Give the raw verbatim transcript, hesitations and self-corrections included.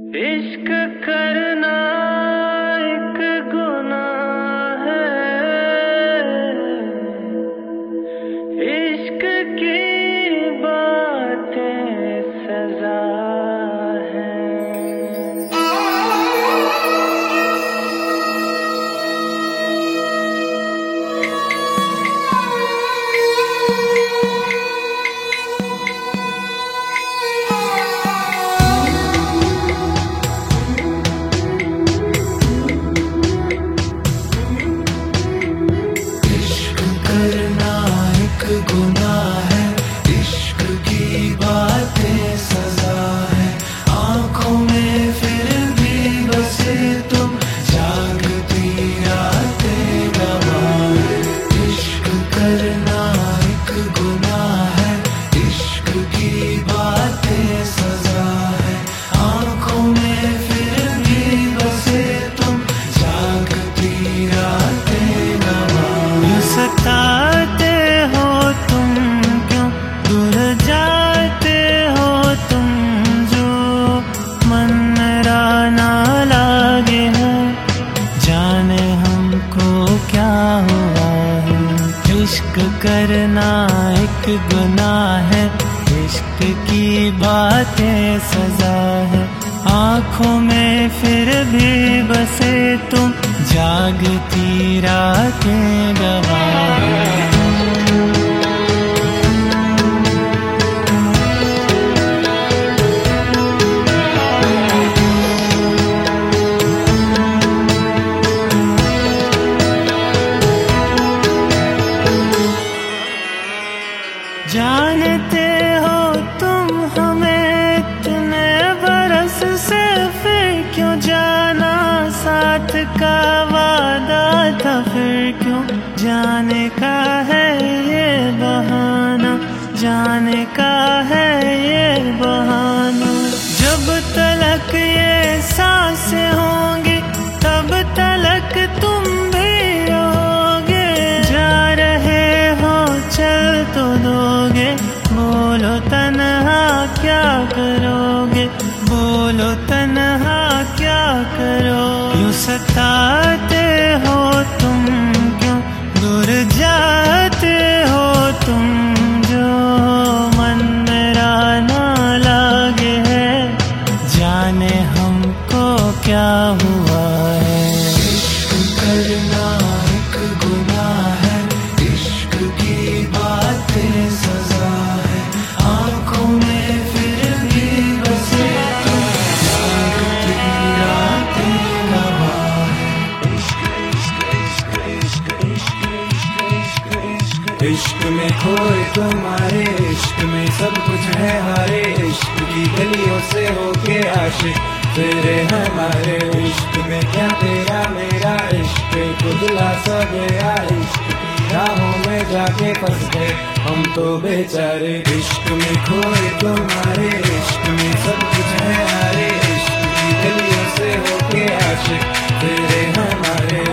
इश्क करना एक गुनाह है, इश्क की बातें सजा है। गुनाह है, इश्क की बातें सजा है। आंखों में फिर भी बसे तुम, जागती रातें गवाह है। इश्क करना एक गुनाह है, इश्क की बातें सजा है। आंखों में फिर भी बसे तुम, जागती रातें गवाह है। सताते हो तुम क्यों, दूर जाते हो तुम, जो मन मेरा ना लागे है। जाने हमको क्या हुआ है। इश्क करना एक गुनाह है, इश्क की बातें सजा है। आंखों में फिर भी बसे तुम, जागती रातें गवाह है। जानते हो तुम हमें इतने बरस से, फिर क्यों जाना, साथ का वादा था फिर क्यों जाने का है ये बहाना, जाने का है ये बहाना। जब तलक ये सांसें होंगी तब तलक तुम भी रहोगे। जा रहे हो चल तो दोगे, बोलो तन्हा क्या करोगे, बोलो तन्हा क्या करो। यूं सताते हो तुम क्यों, दूर जाते हो तुम, जो मन मेरा ना लागे है। जाने हमको क्या हुआ है। इश्क करना एक गुनाह है, इश्क की बातें सजा है। आंखों में फिर भी बसे तुम, जागती रातें गवाह है। इश्क में खोए तुम्हारे, इश्क में सब कुछ है हारे। इश्क की गलियों से होके आशिक तेरे हमारे। इश्क में क्या तेरा मेरा, इश्क को दिला सा गया। इश्क की राहों में जाके फंस गए हम तो बेचारे। इश्क में खोए तुम्हारे, इश्क में सब कुछ है हारे। इश्क की गलियों से होके आशिक तेरे हमारे।